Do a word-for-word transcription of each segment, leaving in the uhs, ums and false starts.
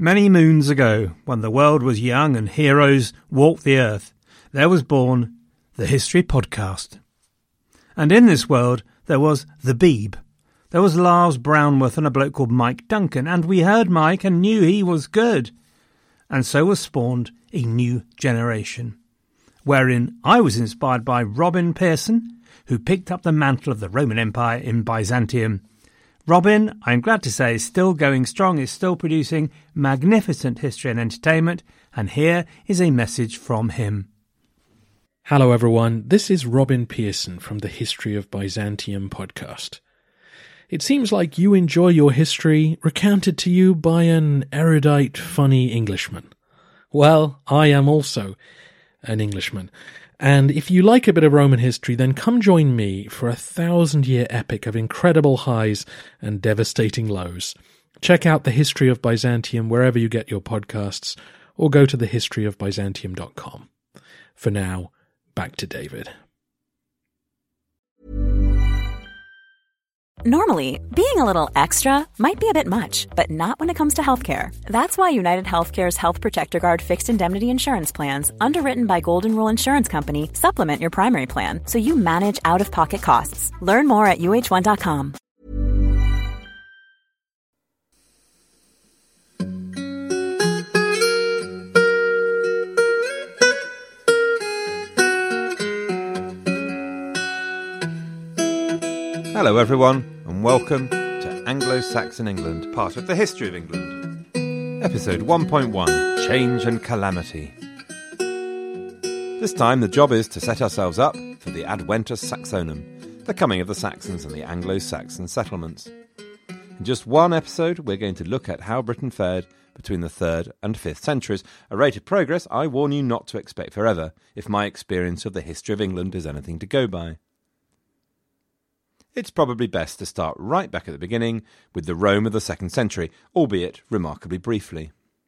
Many moons ago, when the world was young and heroes walked the earth, there was born the History Podcast. And in this world, there was the Beeb. There was Lars Brownworth and a bloke called Mike Duncan, and we heard Mike and knew he was good. And so was spawned a new generation, wherein I was inspired by Robin Pearson, who picked up the mantle of the Roman Empire in Byzantium. Robin, I'm glad to say, is still going strong, is still producing magnificent history and entertainment, and here is a message from him. Hello everyone, this is Robin Pearson from the History of Byzantium podcast. It seems like you enjoy your history recounted to you by an erudite, funny Englishman. Well, I am also an Englishman. And if you like a bit of Roman history, then come join me for a thousand-year epic of incredible highs and devastating lows. Check out the History of Byzantium wherever you get your podcasts, or go to the history of byzantium dot com. For now, back to David. Normally, being a little extra might be a bit much, but not when it comes to healthcare. That's why United Healthcare's Health Protector Guard fixed indemnity insurance plans, underwritten by Golden Rule Insurance Company, supplement your primary plan so you manage out-of-pocket costs. Learn more at U H one dot com. Hello everyone, and welcome to Anglo-Saxon England, part of the History of England. Episode one point one, Change and Calamity. This time the job is to set ourselves up for the Adventus Saxonum, the coming of the Saxons and the Anglo-Saxon settlements. In just one episode, we're going to look at how Britain fared between the third and fifth centuries, a rate of progress I warn you not to expect forever, if my experience of the history of England is anything to go by. It's probably best to start right back at the beginning with the Rome of the second century, albeit remarkably briefly.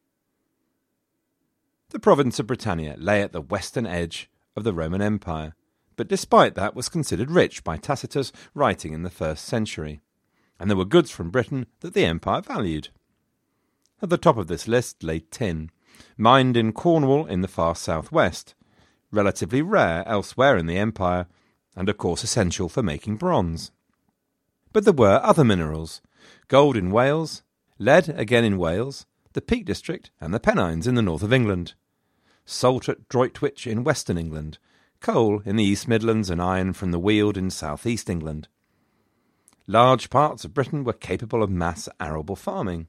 The province of Britannia lay at the western edge of the Roman Empire, but despite that was considered rich by Tacitus writing in the first century, and there were goods from Britain that the empire valued. At the top of this list lay tin, mined in Cornwall in the far southwest, relatively rare elsewhere in the empire, and of course essential for making bronze. But there were other minerals: gold in Wales, lead again in Wales, the Peak District and the Pennines in the north of England, salt at Droitwich in western England, coal in the East Midlands and iron from the Weald in south east England. Large parts of Britain were capable of mass arable farming.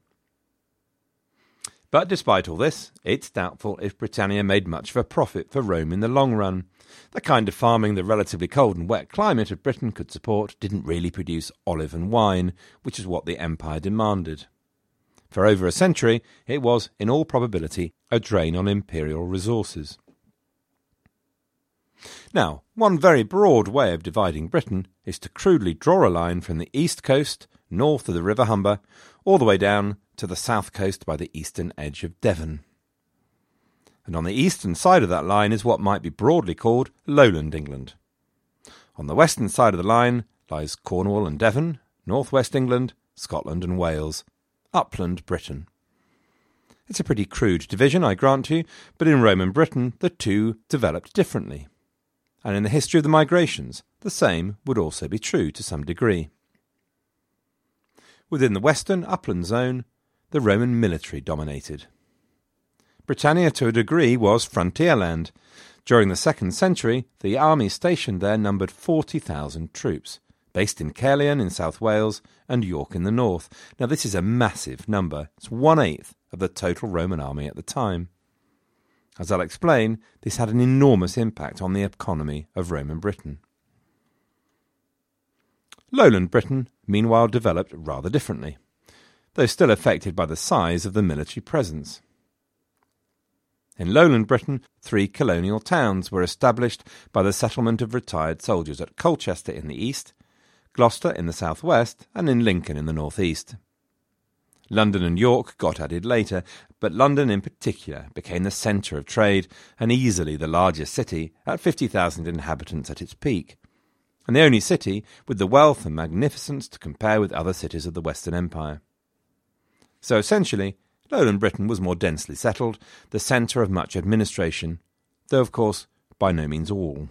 But despite all this, it's doubtful if Britannia made much of a profit for Rome in the long run. The kind of farming the relatively cold and wet climate of Britain could support didn't really produce olive and wine, which is what the empire demanded. For over a century, it was, in all probability, a drain on imperial resources. Now, one very broad way of dividing Britain is to crudely draw a line from the east coast, north of the River Humber, all the way down to the south coast by the eastern edge of Devon. And on the eastern side of that line is what might be broadly called lowland England. On the western side of the line lies Cornwall and Devon, northwest England, Scotland and Wales, upland Britain. It's a pretty crude division, I grant you, but in Roman Britain the two developed differently. And in the history of the migrations, the same would also be true to some degree. Within the western upland zone, the Roman military dominated. Britannia, to a degree, was frontier land. During the second century, the army stationed there numbered forty thousand troops, based in Caerleon in South Wales and York in the north. Now, this is a massive number. It's one-eighth of the total Roman army at the time. As I'll explain, this had an enormous impact on the economy of Roman Britain. Lowland Britain, meanwhile, developed rather differently, though still affected by the size of the military presence. In lowland Britain, three colonial towns were established by the settlement of retired soldiers at Colchester in the east, Gloucester in the southwest, and in Lincoln in the northeast. London and York got added later, but London in particular became the centre of trade and easily the largest city at fifty thousand inhabitants at its peak, and the only city with the wealth and magnificence to compare with other cities of the Western Empire. So essentially, Lowland Britain was more densely settled, the centre of much administration, though of course by no means all.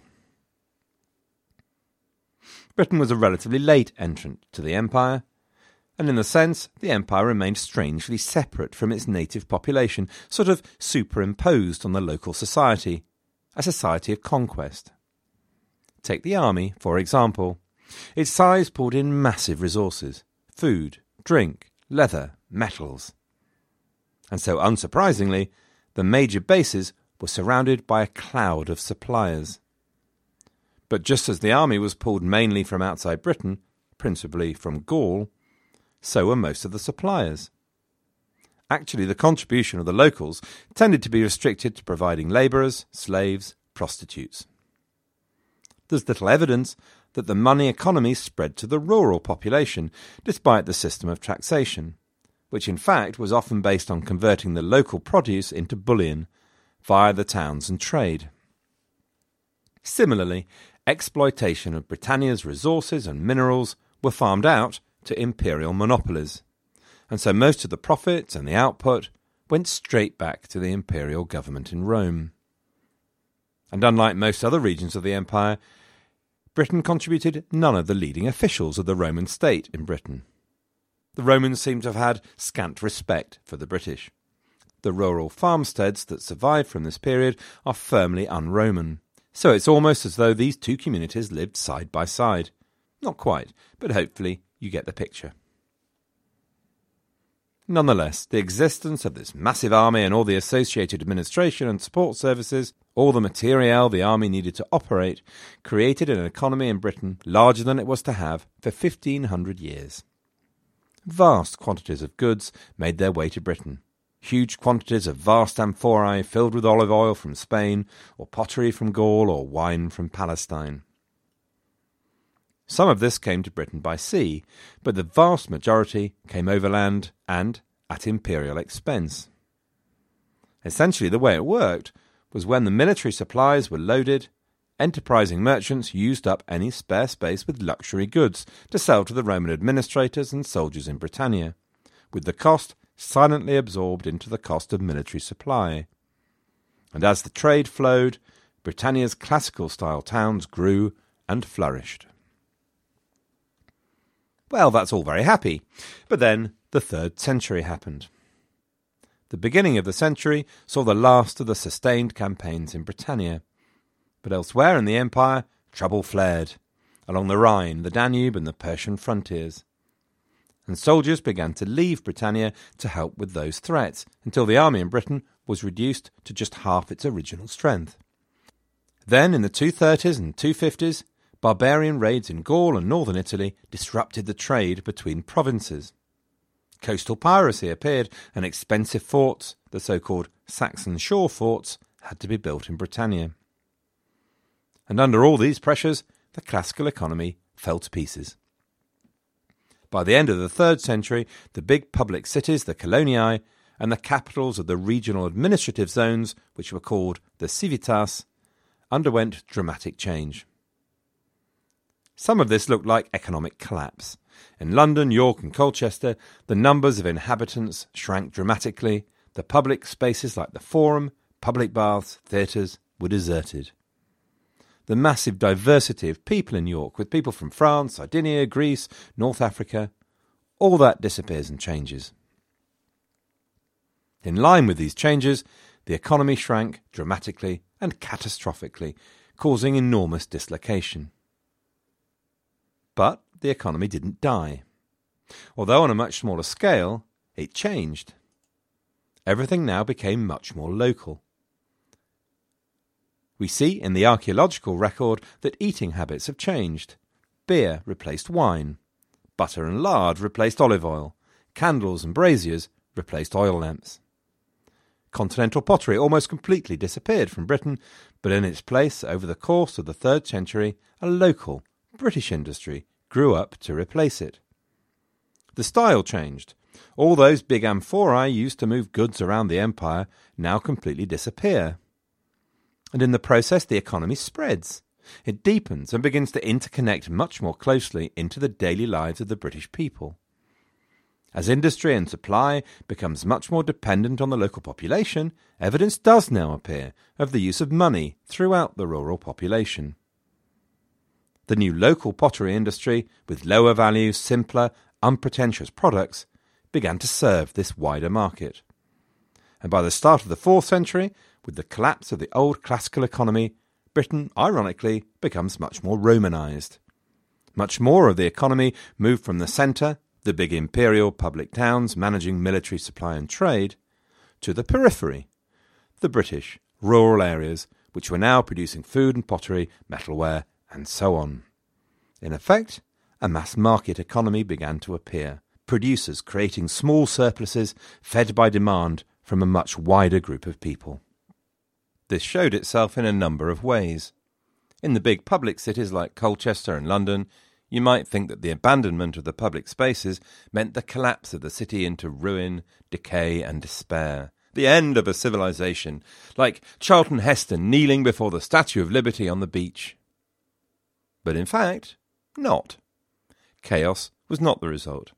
Britain was a relatively late entrant to the empire, and in a sense the empire remained strangely separate from its native population, sort of superimposed on the local society, a society of conquest. Take the army, for example. Its size pulled in massive resources: food, drink, leather, metals. And so, unsurprisingly, the major bases were surrounded by a cloud of suppliers. But just as the army was pulled mainly from outside Britain, principally from Gaul, so were most of the suppliers. Actually, the contribution of the locals tended to be restricted to providing labourers, slaves, prostitutes. There's little evidence that the money economy spread to the rural population, despite the system of taxation, which in fact was often based on converting the local produce into bullion via the towns and trade. Similarly, exploitation of Britannia's resources and minerals were farmed out to imperial monopolies, and so most of the profits and the output went straight back to the imperial government in Rome. And unlike most other regions of the empire, Britain contributed none of the leading officials of the Roman state in Britain. The Romans seem to have had scant respect for the British. The rural farmsteads that survive from this period are firmly un-Roman, so it's almost as though these two communities lived side by side. Not quite, but hopefully you get the picture. Nonetheless, the existence of this massive army and all the associated administration and support services, all the materiel the army needed to operate, created an economy in Britain larger than it was to have for fifteen hundred years. Vast quantities of goods made their way to Britain. Huge quantities of vast amphorae filled with olive oil from Spain, or pottery from Gaul, or wine from Palestine. Some of this came to Britain by sea, but the vast majority came overland and at imperial expense. Essentially, the way it worked was when the military supplies were loaded, enterprising merchants used up any spare space with luxury goods to sell to the Roman administrators and soldiers in Britannia, with the cost silently absorbed into the cost of military supply. And as the trade flowed, Britannia's classical-style towns grew and flourished. Well, that's all very happy, but then the third century happened. The beginning of the century saw the last of the sustained campaigns in Britannia, but elsewhere in the empire trouble flared, along the Rhine, the Danube and the Persian frontiers. And soldiers began to leave Britannia to help with those threats, until the army in Britain was reduced to just half its original strength. Then, in the two thirties and two fifties, barbarian raids in Gaul and northern Italy disrupted the trade between provinces. Coastal piracy appeared, and expensive forts, the so-called Saxon shore forts, had to be built in Britannia. And under all these pressures, the classical economy fell to pieces. By the end of the third century, the big public cities, the coloniae, and the capitals of the regional administrative zones, which were called the civitas, underwent dramatic change. Some of this looked like economic collapse. In London, York and Colchester, the numbers of inhabitants shrank dramatically. The public spaces like the Forum, public baths, theatres were deserted. The massive diversity of people in York, with people from France, Sardinia, Greece, North Africa, all that disappears and changes. In line with these changes, the economy shrank dramatically and catastrophically, causing enormous dislocation. But the economy didn't die. Although on a much smaller scale, it changed. Everything now became much more local. We see in the archaeological record that eating habits have changed. Beer replaced wine. Butter and lard replaced olive oil. Candles and braziers replaced oil lamps. Continental pottery almost completely disappeared from Britain, but in its place, over the course of the third century, a local British industry grew up to replace it. The style changed. All those big amphorae used to move goods around the empire now completely disappear. And in the process, the economy spreads. It deepens and begins to interconnect much more closely into the daily lives of the British people. As industry and supply becomes much more dependent on the local population, evidence does now appear of the use of money throughout the rural population. The new local pottery industry, with lower value, simpler, unpretentious products, began to serve this wider market. And by the start of the fourth century, with the collapse of the old classical economy, Britain, ironically, becomes much more Romanised. Much more of the economy moved from the centre, the big imperial public towns managing military supply and trade, to the periphery, the British rural areas, which were now producing food and pottery, metalware, and so on. In effect, a mass market economy began to appear, producers creating small surpluses fed by demand from a much wider group of people. This showed itself in a number of ways. In the big public cities like Colchester and London, you might think that the abandonment of the public spaces meant the collapse of the city into ruin, decay and despair, the end of a civilization, like Charlton Heston kneeling before the Statue of Liberty on the beach. But in fact, not. Chaos was not the result.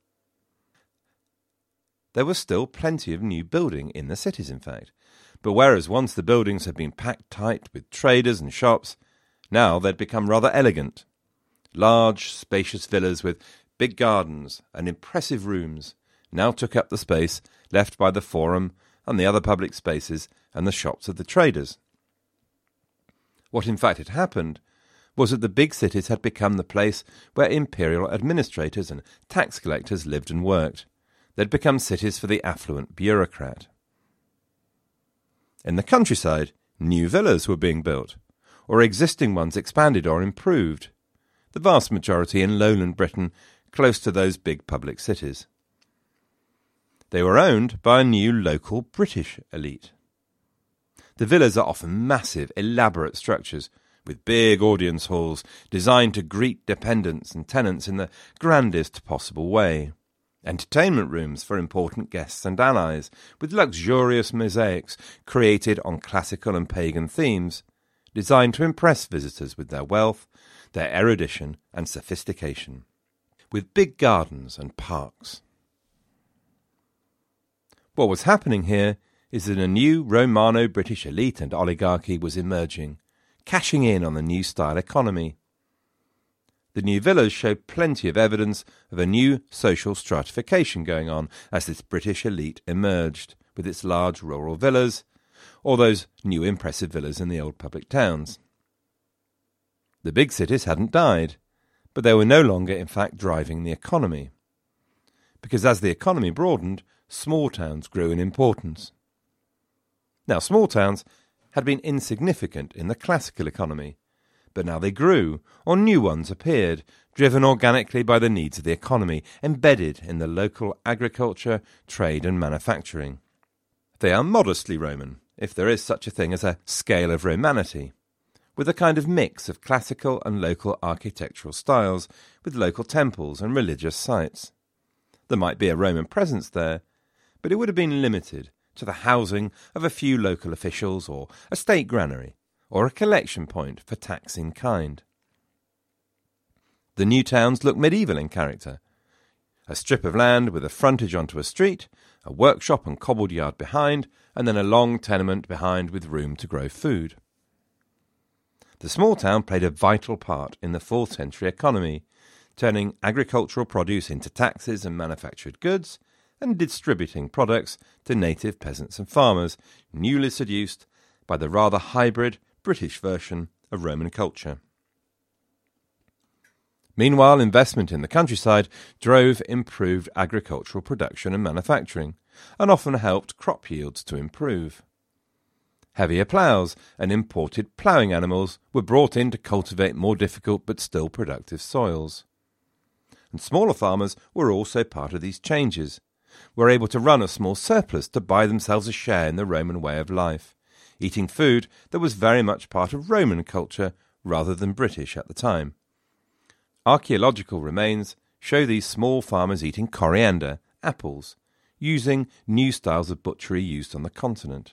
There was still plenty of new building in the cities, in fact, but whereas once the buildings had been packed tight with traders and shops, now they'd become rather elegant. Large, spacious villas with big gardens and impressive rooms now took up the space left by the Forum and the other public spaces and the shops of the traders. What in fact had happened was that the big cities had become the place where imperial administrators and tax collectors lived and worked. They'd become cities for the affluent bureaucrat. In the countryside, new villas were being built, or existing ones expanded or improved, the vast majority in lowland Britain, close to those big public cities. They were owned by a new local British elite. The villas are often massive, elaborate structures, with big audience halls designed to greet dependents and tenants in the grandest possible way. Entertainment rooms for important guests and allies, with luxurious mosaics created on classical and pagan themes, designed to impress visitors with their wealth, their erudition and sophistication, with big gardens and parks. What was happening here is that a new Romano-British elite and oligarchy was emerging, cashing in on the new style economy. The new villas showed plenty of evidence of a new social stratification going on as this British elite emerged, with its large rural villas, or those new impressive villas in the old public towns. The big cities hadn't died, but they were no longer in fact driving the economy. Because as the economy broadened, small towns grew in importance. Now small towns had been insignificant in the classical economy, but now they grew, or new ones appeared, driven organically by the needs of the economy, embedded in the local agriculture, trade and manufacturing. They are modestly Roman, if there is such a thing as a scale of Romanity, with a kind of mix of classical and local architectural styles, with local temples and religious sites. There might be a Roman presence there, but it would have been limited to the housing of a few local officials or a state granary, or a collection point for tax in kind. The new towns look medieval in character. A strip of land with a frontage onto a street, a workshop and cobbled yard behind, and then a long tenement behind with room to grow food. The small town played a vital part in the fourth century economy, turning agricultural produce into taxes and manufactured goods, and distributing products to native peasants and farmers, newly seduced by the rather hybrid British version of Roman culture. Meanwhile, investment in the countryside drove improved agricultural production and manufacturing, and often helped crop yields to improve. Heavier ploughs and imported ploughing animals were brought in to cultivate more difficult but still productive soils. And smaller farmers were also part of these changes, were able to run a small surplus to buy themselves a share in the Roman way of life, eating food that was very much part of Roman culture rather than British at the time. Archaeological remains show these small farmers eating coriander, apples, using new styles of butchery used on the continent.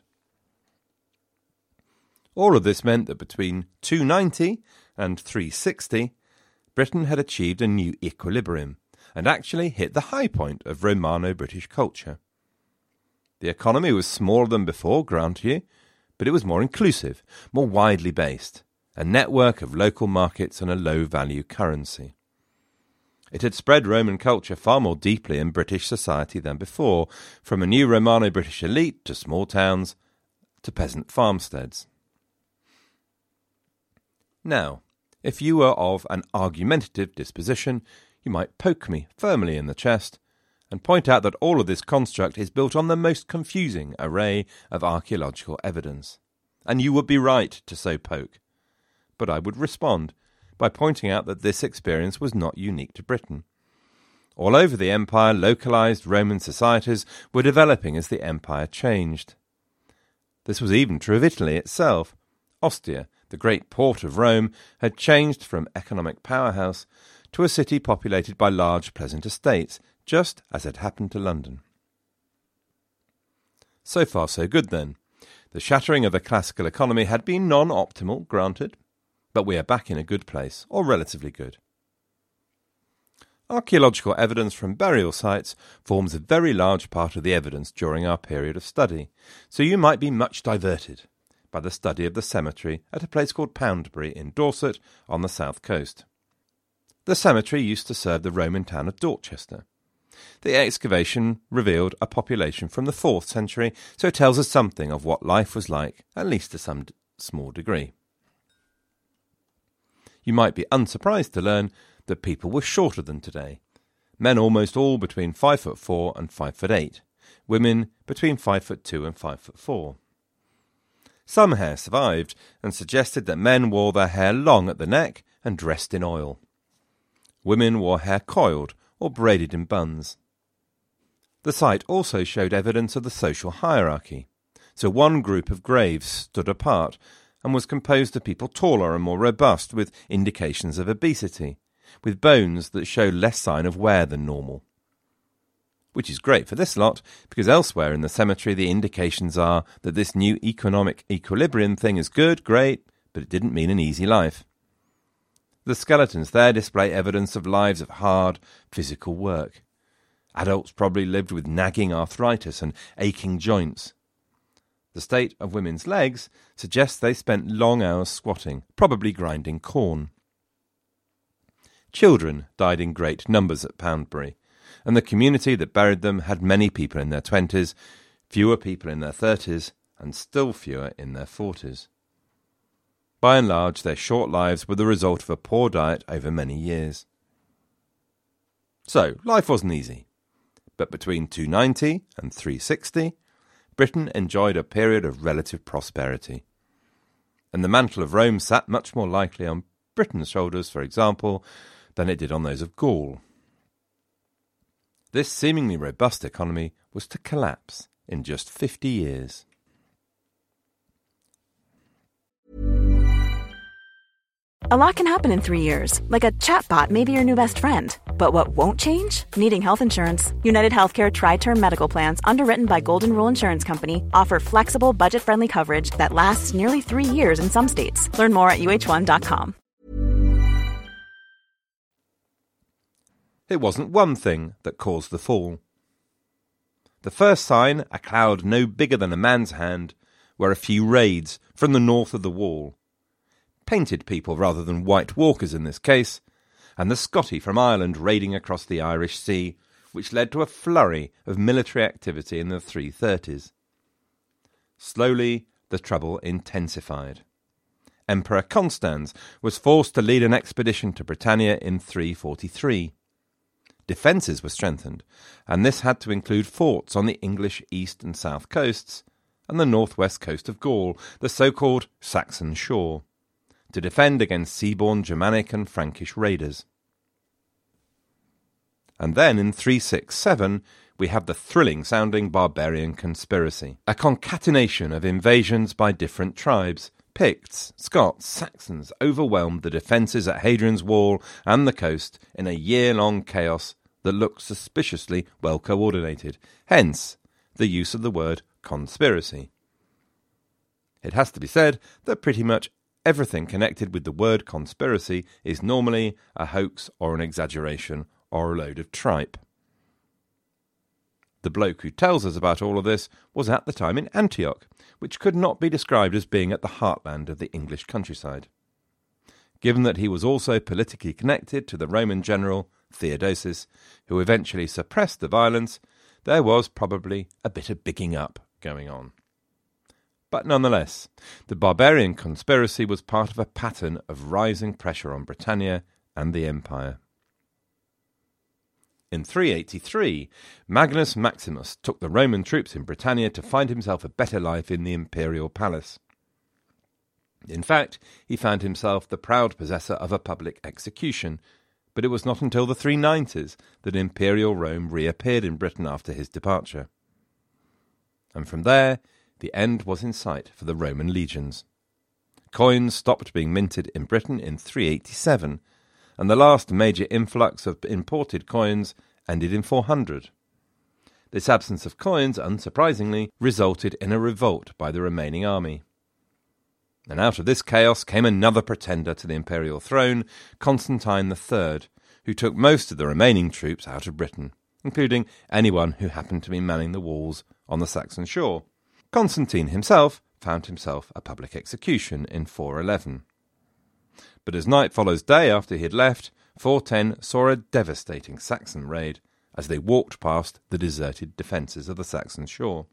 All of this meant that between two ninety and three sixty, Britain had achieved a new equilibrium, and actually hit the high point of Romano-British culture. The economy was smaller than before, grant you, but it was more inclusive, more widely based, a network of local markets and a low-value currency. It had spread Roman culture far more deeply in British society than before, from a new Romano-British elite to small towns to peasant farmsteads. Now, if you were of an argumentative disposition, you might poke me firmly in the chest and point out that all of this construct is built on the most confusing array of archaeological evidence. And you would be right to so poke. But I would respond by pointing out that this experience was not unique to Britain. All over the empire, localized Roman societies were developing as the empire changed. This was even true of Italy itself. Ostia, the great port of Rome, had changed from economic powerhouse to a city populated by large pleasant estates, just as had happened to London. So far so good then. The shattering of the classical economy had been non-optimal, granted, but we are back in a good place, or relatively good. Archaeological evidence from burial sites forms a very large part of the evidence during our period of study, so you might be much diverted by the study of the cemetery at a place called Poundbury in Dorset on the south coast. The cemetery used to serve the Roman town of Dorchester. The excavation revealed a population from the fourth century, so it tells us something of what life was like, at least to some d- small degree. You might be unsurprised to learn that people were shorter than today. Men almost all between five foot four and five foot eight. Women between five foot two and five foot four. Some hair survived and suggested that men wore their hair long at the neck and dressed in oil. Women wore hair coiled or braided in buns. The site also showed evidence of the social hierarchy, so one group of graves stood apart and was composed of people taller and more robust with indications of obesity, with bones that showed less sign of wear than normal. Which is great for this lot, because elsewhere in the cemetery the indications are that this new economic equilibrium thing is good, great, but it didn't mean an easy life. The skeletons there display evidence of lives of hard, physical work. Adults probably lived with nagging arthritis and aching joints. The state of women's legs suggests they spent long hours squatting, probably grinding corn. Children died in great numbers at Poundbury, and the community that buried them had many people in their twenties, fewer people in their thirties, and still fewer in their forties. By and large, their short lives were the result of a poor diet over many years. So, life wasn't easy. But between two ninety and three sixty, Britain enjoyed a period of relative prosperity. And the mantle of Rome sat much more likely on Britain's shoulders, for example, than it did on those of Gaul. This seemingly robust economy was to collapse in just fifty years. A lot can happen in three years, like a chatbot may be your new best friend. But what won't change? Needing health insurance. United Healthcare Tri-Term Medical Plans, underwritten by Golden Rule Insurance Company, offer flexible, budget-friendly coverage that lasts nearly three years in some states. Learn more at U H one dot com. It wasn't one thing that caused the fall. The first sign, a cloud no bigger than a man's hand, were a few raids from the north of the wall. Painted people rather than white walkers in this case, and the Scotty from Ireland raiding across the Irish Sea, which led to a flurry of military activity in the three thirties. Slowly, the trouble intensified. Emperor Constans was forced to lead an expedition to Britannia in three forty-three. Defences were strengthened, and this had to include forts on the English east and south coasts and the northwest coast of Gaul, the so-called Saxon Shore, to defend against seaborne Germanic and Frankish raiders. And then in three sixty-seven we have the thrilling-sounding barbarian conspiracy, a concatenation of invasions by different tribes. Picts, Scots, Saxons overwhelmed the defences at Hadrian's Wall and the coast in a year-long chaos that looked suspiciously well coordinated, hence the use of the word conspiracy. It has to be said that pretty much everything connected with the word conspiracy is normally a hoax or an exaggeration or a load of tripe. The bloke who tells us about all of this was at the time in Antioch, which could not be described as being at the heartland of the English countryside. Given that he was also politically connected to the Roman general Theodosius, who eventually suppressed the violence, there was probably a bit of bigging up going on. But nonetheless, the barbarian conspiracy was part of a pattern of rising pressure on Britannia and the empire. In three eighty-three, Magnus Maximus took the Roman troops in Britannia to find himself a better life in the imperial palace. In fact, he found himself the proud possessor of a public execution, but it was not until the three nineties that imperial Rome reappeared in Britain after his departure. And from there, the end was in sight for the Roman legions. Coins stopped being minted in Britain in three eighty-seven, and the last major influx of imported coins ended in four hundred. This absence of coins, unsurprisingly, resulted in a revolt by the remaining army. And out of this chaos came another pretender to the imperial throne, Constantine the Third, who took most of the remaining troops out of Britain, including anyone who happened to be manning the walls on the Saxon shore. Constantine himself found himself a public execution in four eleven. But as night follows day after he had left, four ten saw a devastating Saxon raid as they walked past the deserted defences of the Saxon shore.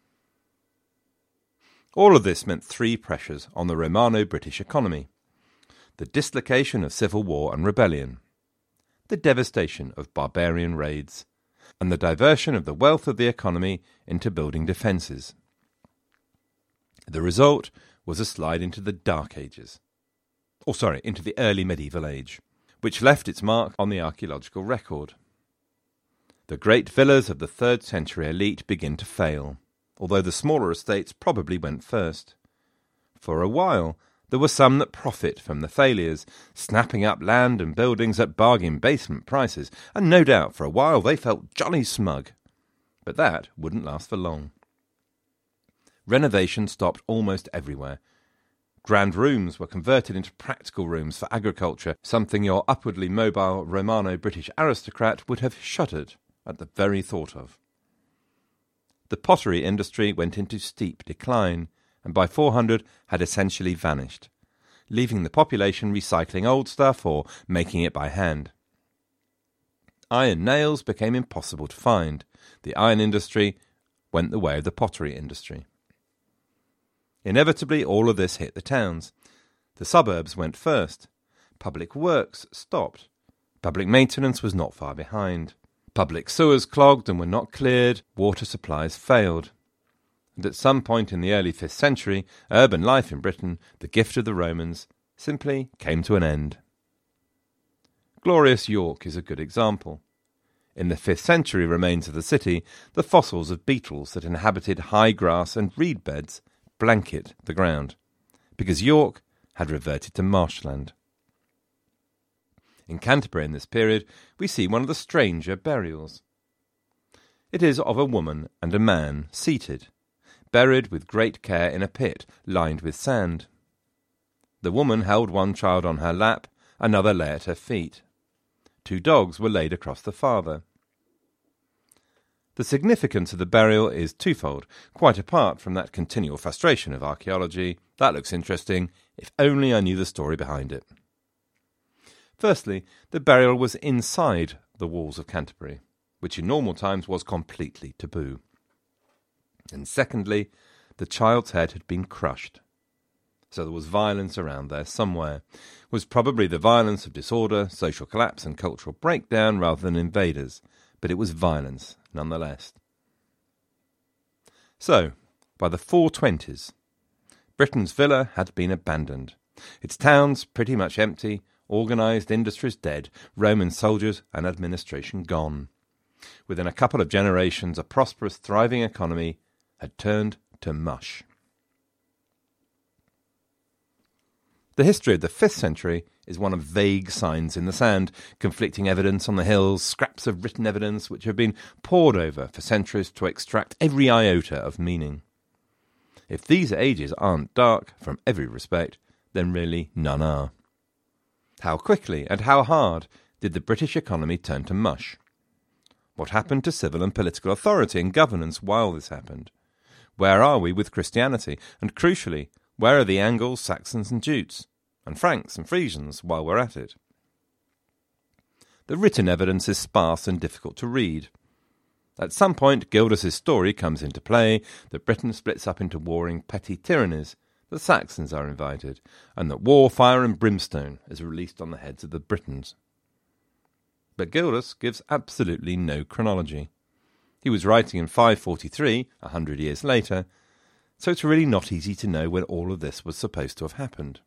All of this meant three pressures on the Romano-British economy: the dislocation of civil war and rebellion, the devastation of barbarian raids, and the diversion of the wealth of the economy into building defences. The result was a slide into the Dark Ages, or sorry, into the early medieval age, which left its mark on the archaeological record. The great villas of the third century elite begin to fail, although the smaller estates probably went first. For a while, there were some that profit from the failures, snapping up land and buildings at bargain basement prices, and no doubt for a while they felt jolly smug. But that wouldn't last for long. Renovation stopped almost everywhere. Grand rooms were converted into practical rooms for agriculture, something your upwardly mobile Romano-British aristocrat would have shuddered at the very thought of. The pottery industry went into steep decline, and by four hundred had essentially vanished, leaving the population recycling old stuff or making it by hand. Iron nails became impossible to find. The iron industry went the way of the pottery industry. Inevitably, all of this hit the towns. The suburbs went first. Public works stopped. Public maintenance was not far behind. Public sewers clogged and were not cleared. Water supplies failed. And at some point in the early fifth century, urban life in Britain, the gift of the Romans, simply came to an end. Glorious York is a good example. In the fifth century remains of the city, the fossils of beetles that inhabited high grass and reed beds blanket the ground, because York had reverted to marshland. In Canterbury in this period, we see one of the stranger burials. It is of a woman and a man seated, buried with great care in a pit lined with sand. The woman held one child on her lap, another lay at her feet. Two dogs were laid across the father. The significance of the burial is twofold, quite apart from that continual frustration of archaeology. That looks interesting, if only I knew the story behind it. Firstly, the burial was inside the walls of Canterbury, which in normal times was completely taboo. And secondly, the child's head had been crushed. So there was violence around there somewhere. It was probably the violence of disorder, social collapse and cultural breakdown rather than invaders, but it was violence nonetheless. So, by the four twenties, Britain's villa had been abandoned. Its towns pretty much empty, organised industries dead, Roman soldiers and administration gone. Within a couple of generations, a prosperous, thriving economy had turned to mush. The history of the fifth century is one of vague signs in the sand, conflicting evidence on the hills, scraps of written evidence which have been pored over for centuries to extract every iota of meaning. If these ages aren't dark from every respect, then really none are. How quickly and how hard did the British economy turn to mush? What happened to civil and political authority and governance while this happened? Where are we with Christianity? And crucially, where are the Angles, Saxons and Jutes? And Franks and Frisians while we're at it? The written evidence is sparse and difficult to read. At some point, Gildas' story comes into play, that Britain splits up into warring petty tyrannies, that Saxons are invited, and that war, fire and brimstone is released on the heads of the Britons. But Gildas gives absolutely no chronology. He was writing in five forty-three, a hundred years later, so it's really not easy to know when all of this was supposed to have happened.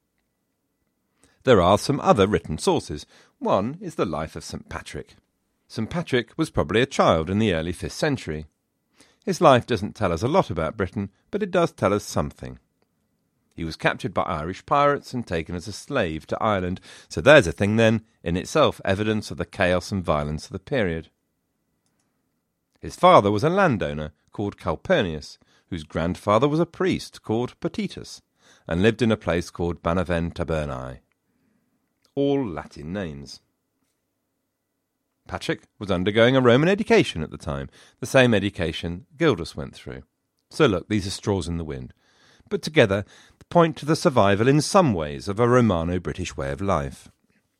There are some other written sources. One is the life of Saint Patrick. Saint Patrick was probably a child in the early fifth century. His life doesn't tell us a lot about Britain, but it does tell us something. He was captured by Irish pirates and taken as a slave to Ireland, so there's a thing then, in itself evidence of the chaos and violence of the period. His father was a landowner called Calpurnius, whose grandfather was a priest called Potitus, and lived in a place called Banavent Tabernae. All Latin names. Patrick was undergoing a Roman education at the time, the same education Gildas went through. So look, these are straws in the wind. But together they point to the survival in some ways of a Romano-British way of life.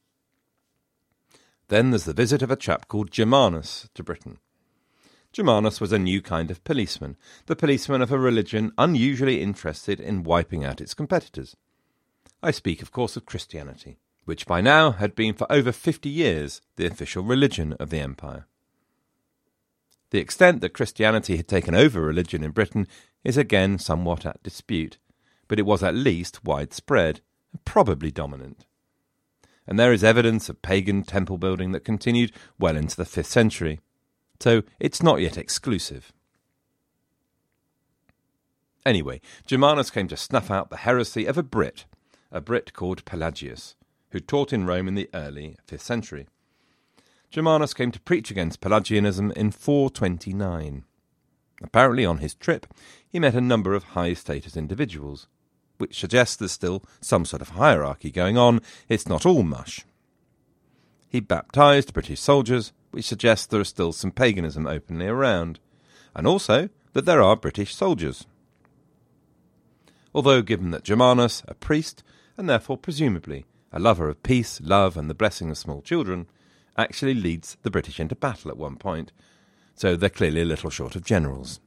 Then there's the visit of a chap called Germanus to Britain. Germanus was a new kind of policeman, the policeman of a religion unusually interested in wiping out its competitors. I speak, of course, of Christianity, which by now had been for over fifty years the official religion of the empire. The extent that Christianity had taken over religion in Britain is again somewhat at dispute, but it was at least widespread, and probably dominant. And there is evidence of pagan temple building that continued well into the fifth century, so it's not yet exclusive. Anyway, Germanus came to snuff out the heresy of a Brit, a Brit called Pelagius, who taught in Rome in the early fifth century. Germanus came to preach against Pelagianism in four twenty-nine. Apparently on his trip he met a number of high-status individuals, which suggests there's still some sort of hierarchy going on, it's not all mush. He baptised British soldiers, which suggests there is still some paganism openly around, and also that there are British soldiers. Although given that Germanus, a priest, and therefore presumably a lover of peace, love and the blessing of small children, actually leads the British into battle at one point, so they're clearly a little short of generals.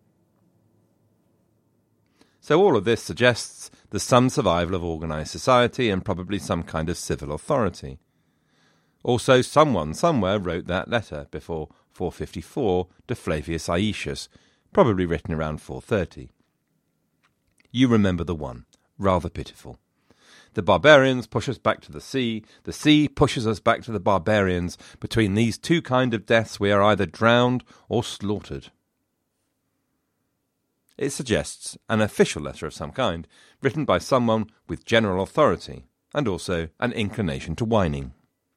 So all of this suggests there's some survival of organised society and probably some kind of civil authority. Also, someone somewhere wrote that letter before four fifty-four to Flavius Aetius, probably written around four thirty. You remember the one, rather pitiful. The barbarians push us back to the sea, the sea pushes us back to the barbarians. Between these two kind of deaths we are either drowned or slaughtered. It suggests an official letter of some kind, written by someone with general authority, and also an inclination to whining.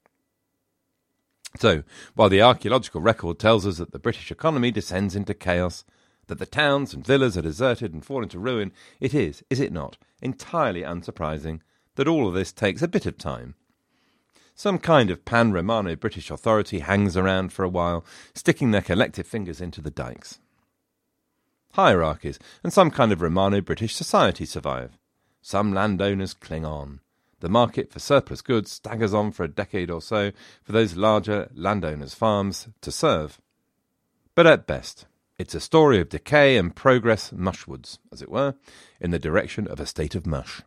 So, while the archaeological record tells us that the British economy descends into chaos, that the towns and villas are deserted and fall into ruin, it is, is it not, entirely unsurprising that all of this takes a bit of time. Some kind of pan-Romano-British authority hangs around for a while, sticking their collective fingers into the dikes. Hierarchies and some kind of Romano-British society survive. Some landowners cling on. The market for surplus goods staggers on for a decade or so for those larger landowners' farms to serve. But at best, it's a story of decay and progress mushwards, as it were, in the direction of a state of mush.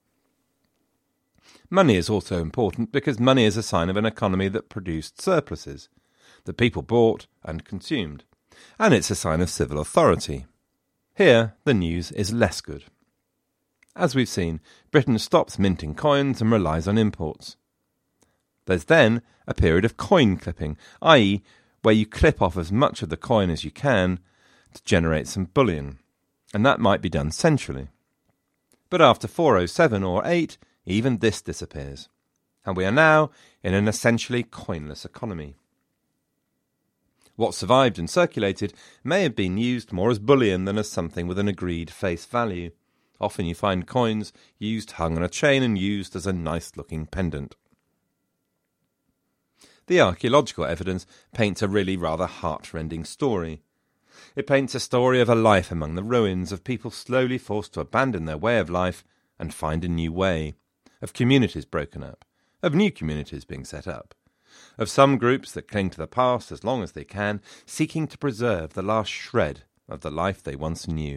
Money is also important because money is a sign of an economy that produced surpluses, that people bought and consumed, and it's a sign of civil authority. Here, the news is less good. As we've seen, Britain stops minting coins and relies on imports. There's then a period of coin clipping, that is, where you clip off as much of the coin as you can to generate some bullion, and that might be done centrally. But after four oh seven or eight, even this disappears, and we are now in an essentially coinless economy. What survived and circulated may have been used more as bullion than as something with an agreed face value. Often you find coins used hung on a chain and used as a nice-looking pendant. the archaeological evidence paints a really rather heart-rending story. It paints a story of a life among the ruins, of people slowly forced to abandon their way of life and find a new way, of communities broken up, of new communities being set up, of some groups that cling to the past as long as they can, seeking to preserve the last shred of the life they once knew.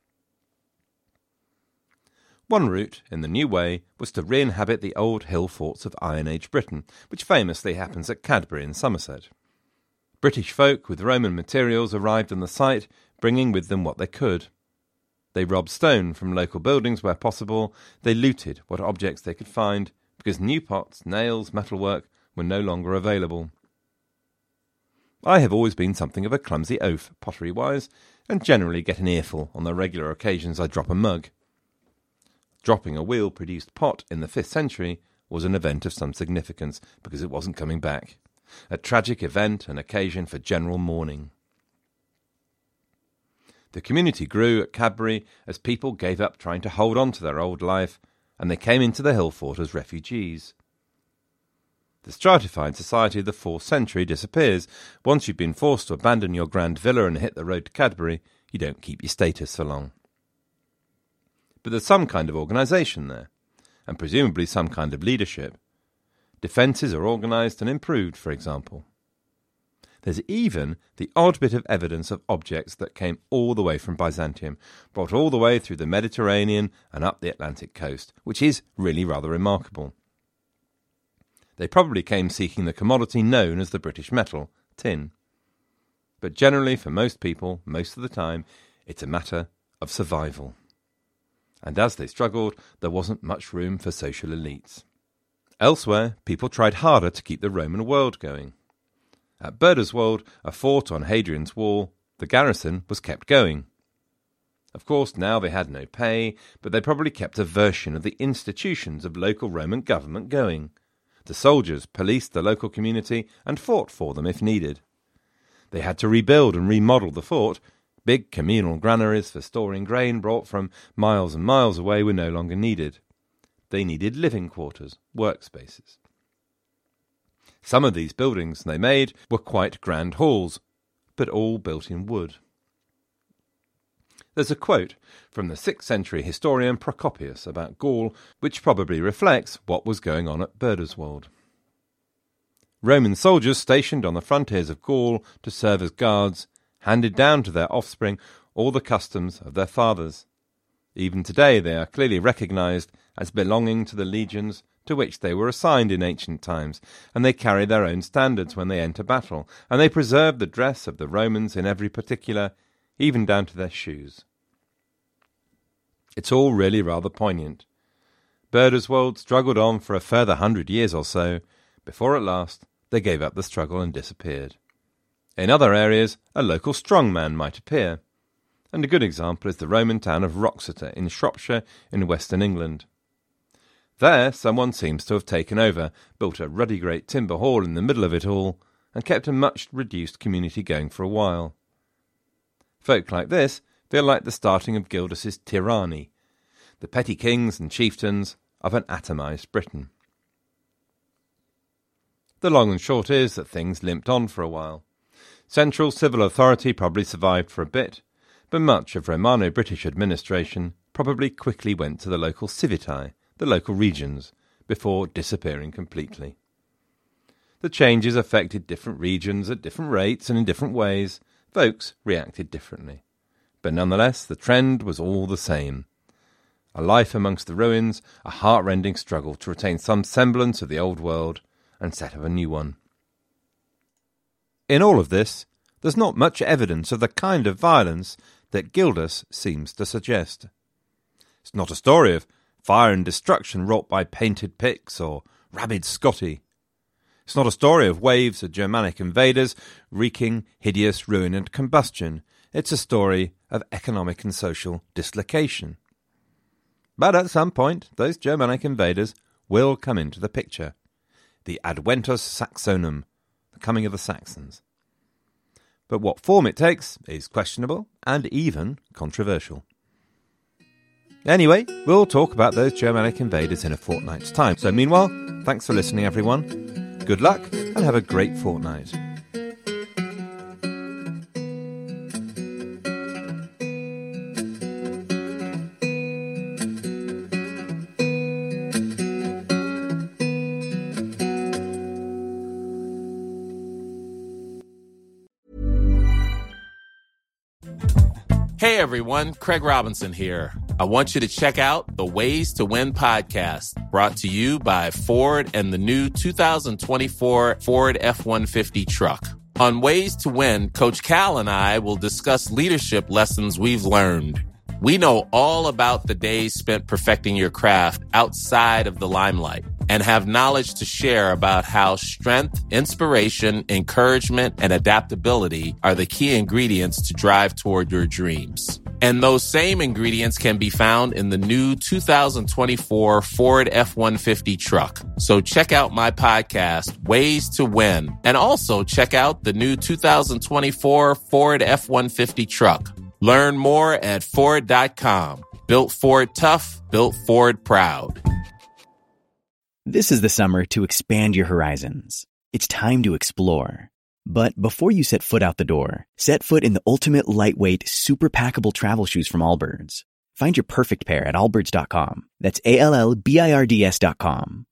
One route in the new way was to re-inhabit the old hill forts of Iron Age Britain, which famously happens at Cadbury in Somerset. British folk with Roman materials arrived on the site, bringing with them what they could. They robbed stone from local buildings where possible. They looted what objects they could find, because new pots, nails, metalwork were no longer available. I have always been something of a clumsy oaf, pottery-wise, and generally get an earful on the regular occasions I drop a mug. Dropping a wheel-produced pot in the fifth century was an event of some significance, because it wasn't coming back. A tragic event, an occasion for general mourning. The community grew at Cadbury as people gave up trying to hold on to their old life, and they came into the hill fort as refugees. The stratified society of the fourth century disappears. Once you've been forced to abandon your grand villa and hit the road to Cadbury, you don't keep your status for long. But there's some kind of organisation there, and presumably some kind of leadership. Defences are organised and improved, for example. There's even the odd bit of evidence of objects that came all the way from Byzantium, brought all the way through the Mediterranean and up the Atlantic coast, which is really rather remarkable. They probably came seeking the commodity known as the British metal, tin. But generally, for most people, most of the time, it's a matter of survival. And as they struggled, there wasn't much room for social elites. Elsewhere, people tried harder to keep the Roman world going. At Burdeswold, a fort on Hadrian's Wall, the garrison was kept going. Of course, now they had no pay, but they probably kept a version of the institutions of local Roman government going. The soldiers policed the local community and fought for them if needed. They had to rebuild and remodel the fort. Big communal granaries for storing grain brought from miles and miles away were no longer needed. They needed living quarters, workspaces. Some of these buildings they made were quite grand halls, but all built in wood. There's a quote from the sixth century historian Procopius about Gaul, which probably reflects what was going on at Burdeswold. Roman soldiers stationed on the frontiers of Gaul to serve as guards handed down to their offspring all the customs of their fathers. Even today they are clearly recognised as belonging to the legions to which they were assigned in ancient times, and they carry their own standards when they enter battle, and they preserve the dress of the Romans in every particular, even down to their shoes. It's all really rather poignant. Burdeswold struggled on for a further hundred years or so, before at last they gave up the struggle and disappeared. In other areas, a local strongman might appear, and a good example is the Roman town of Wroxeter in Shropshire in western England. There someone seems to have taken over, built a ruddy great timber hall in the middle of it all, and kept a much reduced community going for a while. Folk like this feel like the starting of Gildas's tyranny, the petty kings and chieftains of an atomised Britain. The long and short is that things limped on for a while. Central civil authority probably survived for a bit, but much of Romano-British administration probably quickly went to the local civitae, the local regions, before disappearing completely. The changes affected different regions at different rates and in different ways. Folks reacted differently. But nonetheless, the trend was all the same. A life amongst the ruins, a heart-rending struggle to retain some semblance of the old world and set up a new one. In all of this, there's not much evidence of the kind of violence that Gildas seems to suggest. It's not a story of fire and destruction wrought by painted Picts or rabid Scotti. It's not a story of waves of Germanic invaders wreaking hideous ruin and combustion. It's a story of economic and social dislocation. But at some point, those Germanic invaders will come into the picture. The Adventus Saxonum, the coming of the Saxons. But what form it takes is questionable and even controversial. Anyway, we'll talk about those Germanic invaders in a fortnight's time. So meanwhile, thanks for listening, everyone. Good luck and have a great fortnight. Hey everyone, Craig Robinson here. I want you to check out the Ways to Win podcast, brought to you by Ford and the new two thousand twenty-four Ford F one fifty truck. On Ways to Win, Coach Cal and I will discuss leadership lessons we've learned. We know all about the days spent perfecting your craft outside of the limelight and have knowledge to share about how strength, inspiration, encouragement, and adaptability are the key ingredients to drive toward your dreams. And those same ingredients can be found in the new two thousand twenty-four Ford F one fifty truck. So check out my podcast, Ways to Win, and also check out the new two thousand twenty-four Ford F one fifty truck. Learn more at Ford dot com. Built Ford tough, built Ford proud. This is the summer to expand your horizons. It's time to explore. But before you set foot out the door, set foot in the ultimate lightweight, super packable travel shoes from Allbirds. Find your perfect pair at allbirds dot com. That's A L L B I R D S dot com.